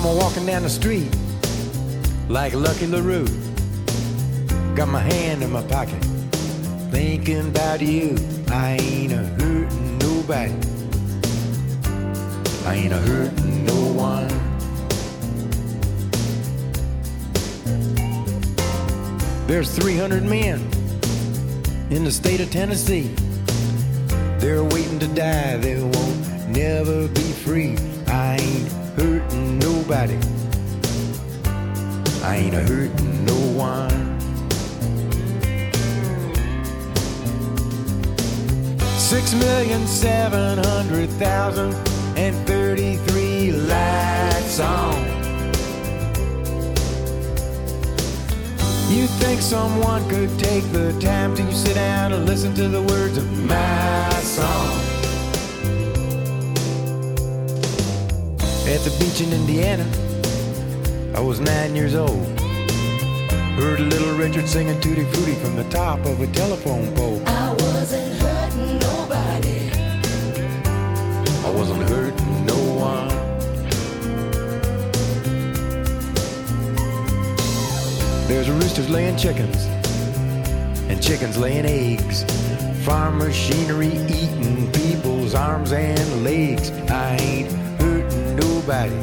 I'm a-walking down the street like Lucky LaRue. Got my hand in my pocket, thinking about you. I ain't a-hurting nobody, I ain't a-hurting no one. There's 300 men in the state of Tennessee. They're waiting to die, they won't never be free. I ain't hurting nobody, I ain't a-hurting no one. 6,700,033 lights on. You think someone could take the time to sit down and listen to the words of my song? At the beach in Indiana, I was 9 years old. Heard Little Richard singing Tutti Frutti from the top of a telephone pole. I wasn't hurting nobody, I wasn't hurting no one. There's roosters laying chickens and chickens laying eggs. Farm machinery eating people's arms and legs. I ain't hurting nobody,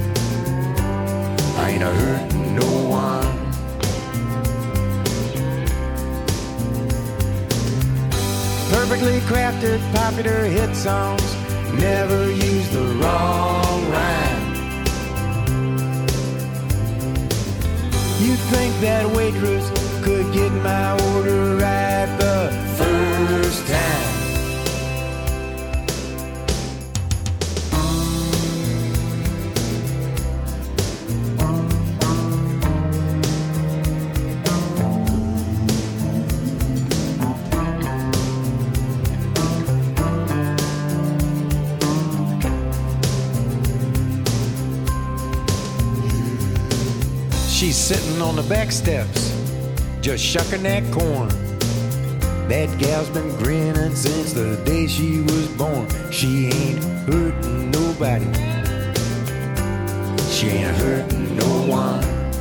I ain't a-hurting no one. Perfectly crafted popular hit songs never use the wrong rhyme. You think that waitress could get my order right the first time? She's sitting on the back steps, just shucking that corn. That gal's been grinning since the day she was born. She ain't hurting nobody, she ain't hurting no one.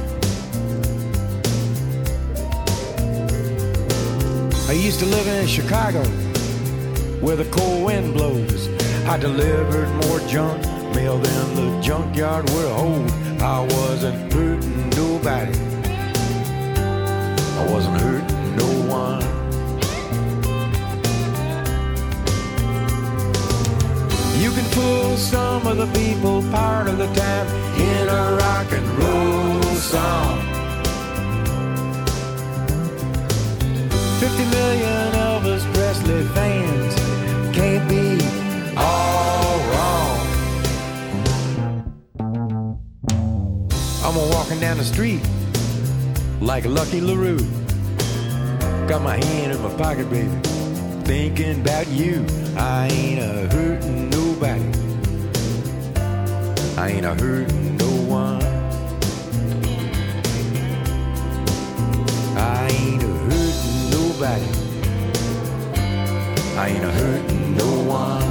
I used to live in Chicago, where the cold wind blows. I delivered more junk mail than the junkyard would hold. I wasn't hurting nobody, I wasn't hurting no one. You can fool some of the people part of the time in a rock and roll song. 50 million Elvis Presley fans can't be all wrong. I'm a-walking down the street like Lucky LaRue. Got my hand in my pocket, baby, thinking about you. I ain't a-hurting nobody, I ain't a-hurting no one. I ain't a-hurting nobody, I ain't a-hurting no one.